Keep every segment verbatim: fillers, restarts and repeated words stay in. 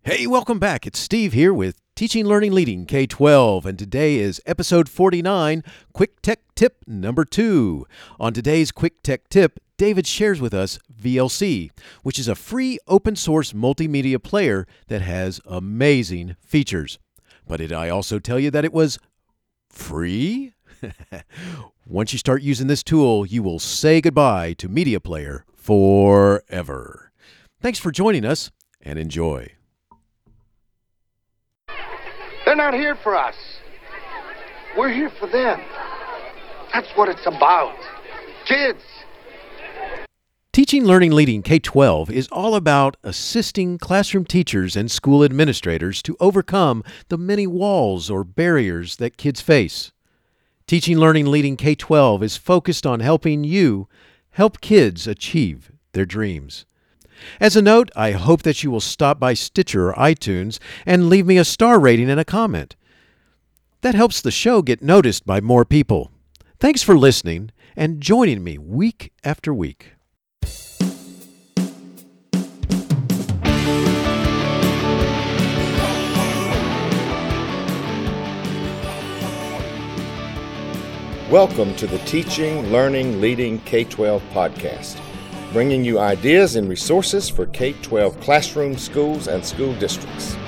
Hey, welcome back. It's Steve here with Teaching, Learning, Leading K twelve, and today is episode forty-nine, Quick Tech Tip number two. On today's Quick Tech Tip, David shares with us V L C, which is a free open-source multimedia player that has amazing features. But did I also tell you that it was free? Once you start using this tool, you will say goodbye to Media Player forever. Thanks for joining us, and enjoy. They're not here for us. We're here for them. That's what it's about. Kids. Teaching, Learning, Leading K twelve is all about assisting classroom teachers and school administrators to overcome the many walls or barriers that kids face. Teaching, Learning, Leading K twelve is focused on helping you help kids achieve their dreams. As a note, I hope that you will stop by Stitcher or iTunes and leave me a star rating and a comment. That helps the show get noticed by more people. Thanks for listening and joining me week after week. Welcome to the Teaching, Learning, Leading K twelve podcast, bringing you ideas and resources for K twelve classrooms, schools, and school districts.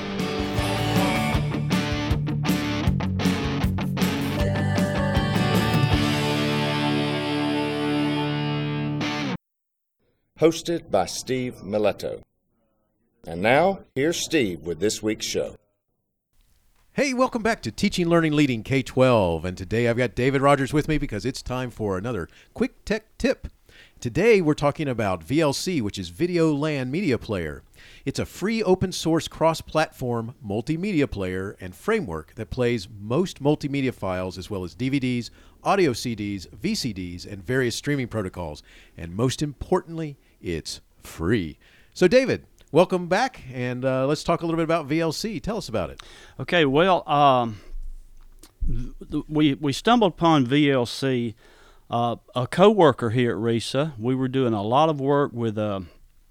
Hosted by Steve Miletto. And now, here's Steve with this week's show. Hey, welcome back to Teaching, Learning, Leading K twelve. And today I've got David Rogers with me because it's time for another Quick Tech Tip. Today we're talking about V L C, which is Video LAN Media Player. It's a free open source cross-platform multimedia player and framework that plays most multimedia files as well as D V Ds, audio C Ds, V C Ds, and various streaming protocols. And most importantly, it's free. So David, welcome back, and uh, let's talk a little bit about V L C. Tell us about it. Okay, well, um, we we stumbled upon V L C. Uh, a coworker here at RESA, we were doing a lot of work with uh,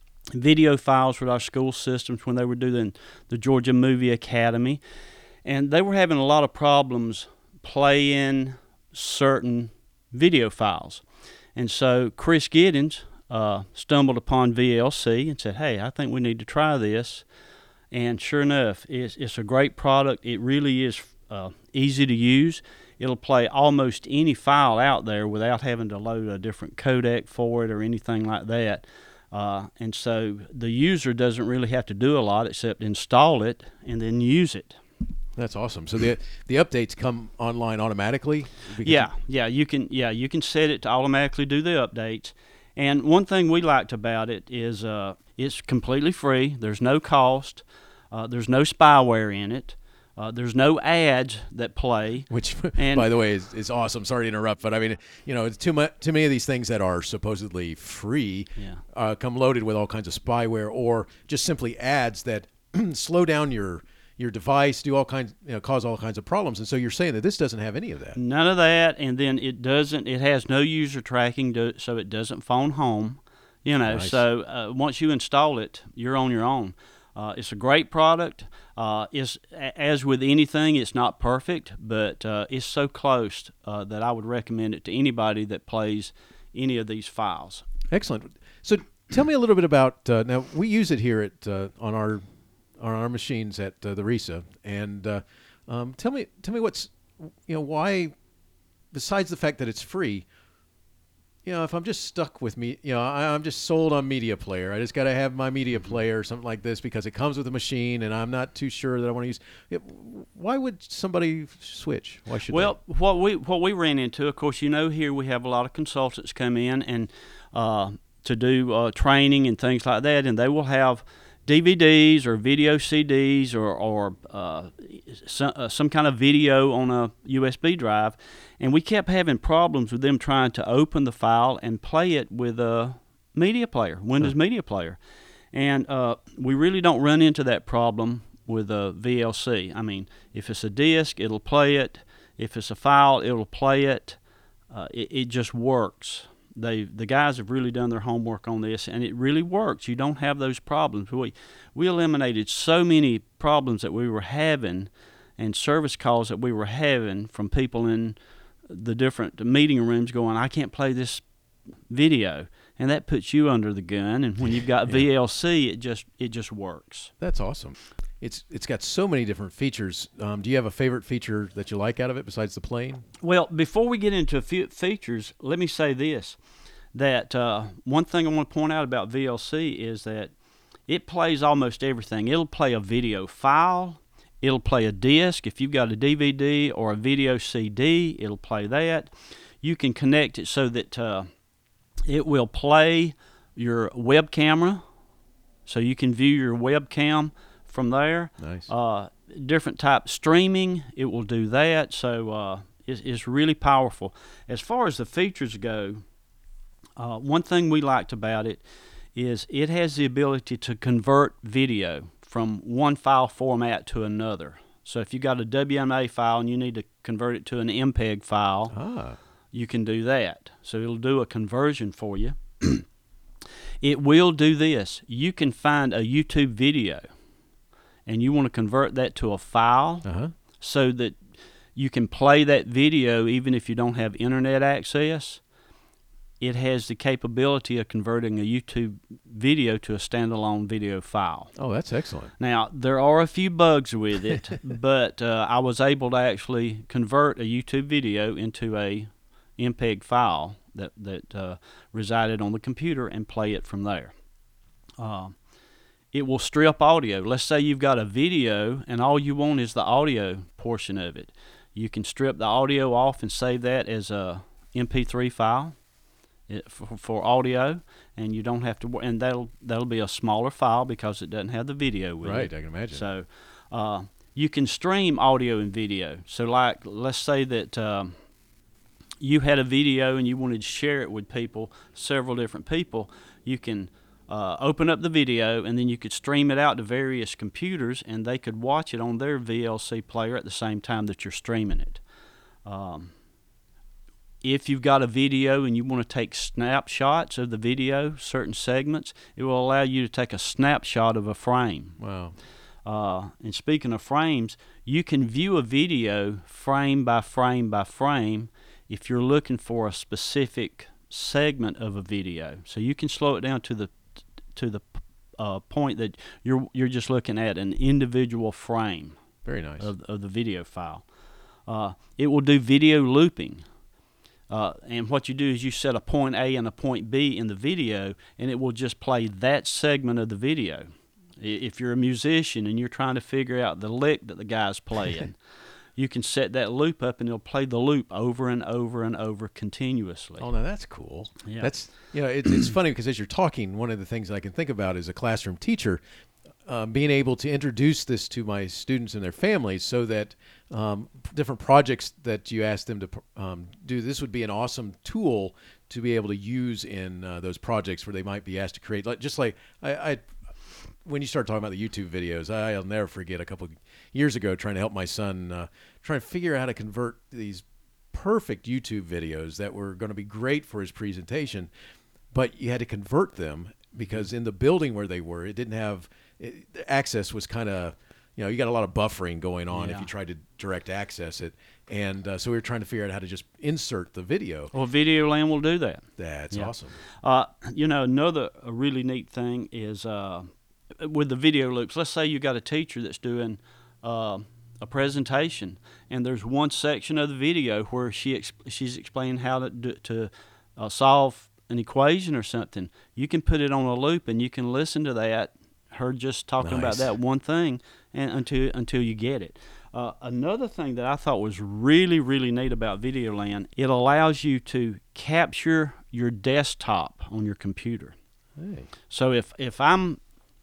video files with our school systems when they were doing the Georgia Movie Academy, and they were having a lot of problems playing certain video files. And so Chris Giddens uh, stumbled upon V L C and said, hey, I think we need to try this. And sure enough, it's, it's a great product. It really is uh, easy to use. It'll play almost any file out there without having to load a different codec for it or anything like that. Uh, and so the user doesn't really have to do a lot except install it and then use it. That's awesome. So the the updates come online automatically? Yeah, yeah, you can yeah, you can set it to automatically do the updates. And one thing we liked about it is uh, it's completely free. There's no cost. Uh, there's no spyware in it. Uh, there's no ads that play. Which, and, by the way, is, is awesome. Sorry to interrupt, but I mean, you know, it's too much. Too many of these things that are supposedly free yeah. uh, come loaded with all kinds of spyware or just simply ads that slow down your your device, do all kinds, you know, cause all kinds of problems. And so you're saying that this doesn't have any of that. None of that, and then it doesn't. It has no user tracking, to, so it doesn't phone home. You know, Nice. so uh, once you install it, you're on your own. Uh, it's a great product. Uh, it's, as with anything, it's not perfect, but uh, it's so close uh, that I would recommend it to anybody that plays any of these files. Excellent. So tell me a little bit about, uh, now we use it here at uh, on our on our machines at uh, the RESA, and uh, um, tell me tell me what's, you know, why, besides the fact that it's free, you know, if I'm just stuck with me, you know, I, I'm just sold on Media Player. I just got to have my Media Player or something like this because it comes with the machine, and I'm not too sure that I want to use it. Why would somebody switch? Why should Well, they? what we what we ran into, of course, you know, here we have a lot of consultants come in and uh, to do uh, training and things like that, and they will have D V Ds or video C Ds or, or uh, some, uh, some kind of video on a U S B drive, and we kept having problems with them trying to open the file and play it with a media player, Windows huh. Media Player. And uh, we really don't run into that problem with a V L C. I mean, if it's a disk, it'll play it. If it's a file, it'll play it. Uh, it, it just works. they the guys have really done their homework on this, and it really works. You don't have those problems. We we eliminated so many problems that we were having, and service calls that we were having from people in the different meeting rooms going, I can't play this video, and that puts you under the gun. And when you've got yeah. V L C, it just it just works. That's awesome. It's it's got so many different features. Um, do you have a favorite feature that you like out of it besides the playing? Well, before we get into a few features, let me say this: that uh, one thing I want to point out about V L C is that it plays almost everything. It'll play a video file. It'll play a disc. If you've got a D V D or a video C D, it'll play that. You can connect it so that uh, it will play your web camera, so you can view your webcam from there. Nice. Uh, different type streaming, it will do that. So uh, it's, it's really powerful. As far as the features go, uh, one thing we liked about it is it has the ability to convert video from one file format to another. So if you got a W M A file and you need to convert it to an M P E G file, ah. you can do that. So it'll do a conversion for you. It will do this. You can find a YouTube video, and you want to convert that to a file uh-huh. so that you can play that video even if you don't have internet access. It has the capability of converting a YouTube video to a standalone video file. Oh, that's excellent. Now, there are a few bugs with it, but uh, I was able to actually convert a YouTube video into a M P E G file that, that uh, resided on the computer and play it from there. Uh, it will strip audio. Let's say you've got a video and all you want is the audio portion of it. You can strip the audio off and save that as a M P three file. It, for, for audio, and you don't have to, and that'll that'll be a smaller file because it doesn't have the video with right, it. Right, I can imagine. So uh, you can stream audio and video. So like, let's say that um, you had a video and you wanted to share it with people, several different people. You can uh, open up the video, and then you could stream it out to various computers, and they could watch it on their V L C player at the same time that you're streaming it. Um, If you've got a video and you want to take snapshots of the video, certain segments, it will allow you to take a snapshot of a frame. Wow. Uh, and speaking of frames, you can view a video frame by frame by frame if you're looking for a specific segment of a video. So you can slow it down to the to the uh, point that you're you're just looking at an individual frame. Very nice. Of, of the video file. Uh, it will do video looping. Uh, and what you do is you set a point A and a point B in the video, and it will just play that segment of the video. If you're a musician and you're trying to figure out the lick that the guy's playing, you can set that loop up, and it'll play the loop over and over and over continuously. Oh, now that's cool. Yeah. That's you know, it, it's funny because as you're talking, one of the things I can think about as a classroom teacher, Uh, being able to introduce this to my students and their families so that um, different projects that you ask them to um, do, this would be an awesome tool to be able to use in uh, those projects where they might be asked to create. Like, just like I, I, when you start talking about the YouTube videos, I, I'll never forget a couple of years ago trying to help my son uh, trying to figure out how to convert these perfect YouTube videos that were going to be great for his presentation, but you had to convert them because in the building where they were, it didn't have It, the access was kind of, you know, you got a lot of buffering going on yeah. if you tried to direct access it. And uh, so we were trying to figure out how to just insert the video. Well, Videoland will do that. That's yeah. awesome. Uh, you know, another a really neat thing is uh, with the video loops. Let's say you got a teacher that's doing uh, a presentation, and there's one section of the video where she ex- she's explaining how to do, to uh, solve an equation or something. You can put it on a loop, and you can listen to that. Her just talking Nice. about that one thing, and until until you get it. Uh, another thing that I thought was really really neat about Videoland, it allows you to capture your desktop on your computer. Hey. So if if I'm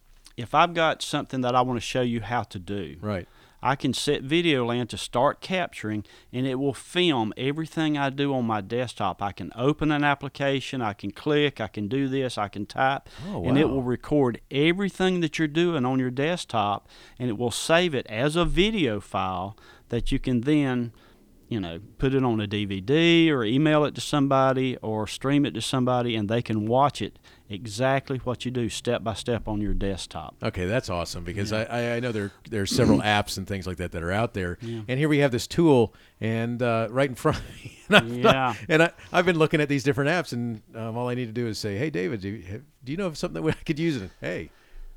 if I've got something that I want to show you how to do, Right. I can set Videoland to start capturing, and it will film everything I do on my desktop. I can open an application, I can click, I can do this, I can type, Oh, wow. and it will record everything that you're doing on your desktop, and it will save it as a video file that you can then you know, put it on a D V D or email it to somebody or stream it to somebody, and they can watch it exactly what you do step by step on your desktop. Okay, that's awesome because Yeah. I, I know there there's several apps and things like that that are out there, Yeah. and here we have this tool and uh, right in front of me. and I, Yeah. and I, I've been looking at these different apps, and um, all I need to do is say, "Hey, David, do you, have, do you know of something that I could use?" It. Hey,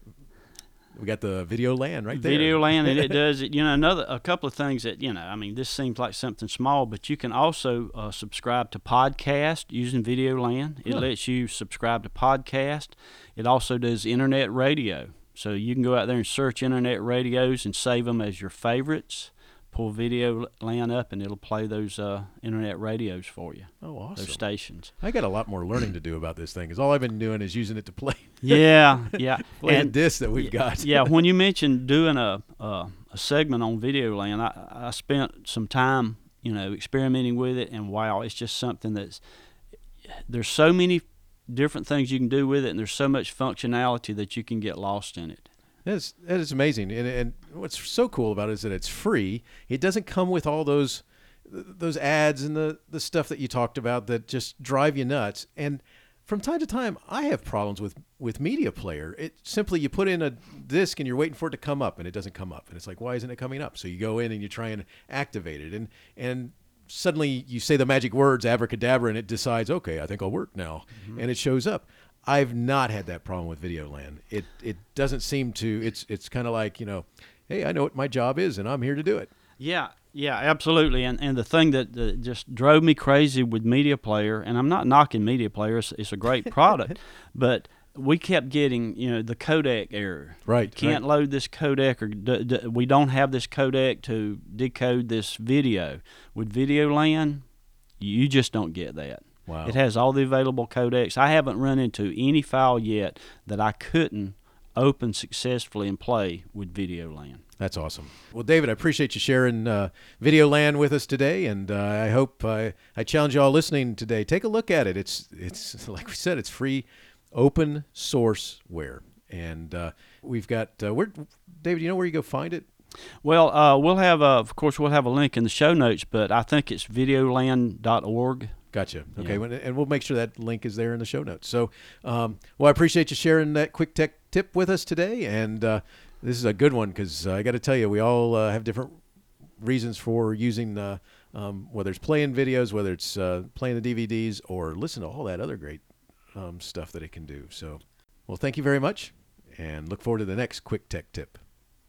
we got the Video Land right there. Video Land, and it does it. You know, another a couple of things that you know. I mean, this seems like something small, but you can also uh, subscribe to podcast using Video Land. It Huh. lets you subscribe to podcast. It also does internet radio, so you can go out there and search internet radios and save them as your favorites. Pull Video Land up, and it'll play those uh, internet radios for you. Oh, awesome. Those stations. I got a lot more learning to do about this thing because all I've been doing is using it to play. Yeah, yeah. play the And- disc that we've got. Yeah, when you mentioned doing a a, a segment on Videoland, I, I spent some time, you know, experimenting with it, and wow, it's just something that's there's so many different things you can do with it, and there's so much functionality that you can get lost in it. That's that is amazing, and and what's so cool about it is that it's free. It doesn't come with all those those ads and the the stuff that you talked about that just drive you nuts. And from time to time, I have problems with with Media Player. It simply you put in a disc and you're waiting for it to come up, and it doesn't come up, and it's like, why isn't it coming up? So you go in and you try and activate it, and and suddenly you say the magic words abracadabra, and it decides, okay, I think I'll work now, mm-hmm. and it shows up. I've not had that problem with Videoland. It it doesn't seem to. It's it's kind of like, you know, hey, I know what my job is, and I'm here to do it. Yeah, yeah, absolutely. And and the thing that, that just drove me crazy with Media Player, and I'm not knocking Media Player, it's, it's a great product, but we kept getting, you know, the codec error. Right. Can't right. load this codec, or d- d- we don't have this codec to decode this video. With Videoland, you just don't get that. Wow. It has all the available codecs. I haven't run into any file yet that I couldn't open successfully and play with Videoland. That's awesome. Well, David, I appreciate you sharing uh, Videoland with us today, and uh, I hope uh, I challenge you all listening today. Take a look at it. It's it's like we said, it's free, open sourceware, and uh, we've got uh, where David. You know where you go find it? Well, uh, we'll have, a, of course, we'll have a link in the show notes, but I think it's videoland dot org. Gotcha. Okay, Yeah. well, and we'll make sure that link is there in the show notes. So, um, well, I appreciate you sharing that quick tech tip with us today, and uh, this is a good one because uh, I got to tell you, we all uh, have different reasons for using, uh, um, whether it's playing videos, whether it's uh, playing the D V Ds, or listen to all that other great um, stuff that it can do. So, well, thank you very much, and look forward to the next quick tech tip.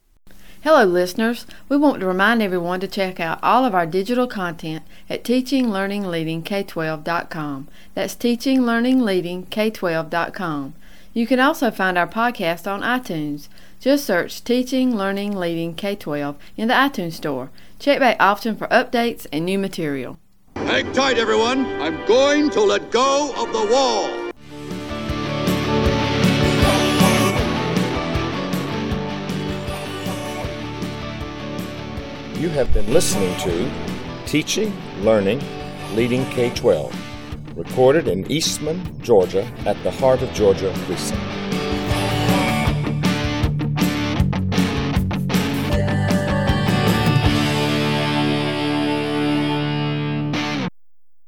Hello listeners, we want to remind everyone to check out all of our digital content at teaching learning leading K twelve dot com. That's teaching learning leading K twelve dot com. You can also find our podcast on iTunes. Just search Teaching Learning Leading K twelve in the iTunes Store. Check back often for updates and new material. Hang tight, everyone. I'm going to let go of the wall. You have been listening to Teaching, Learning, Leading K twelve, recorded in Eastman, Georgia at the Heart of Georgia RESA.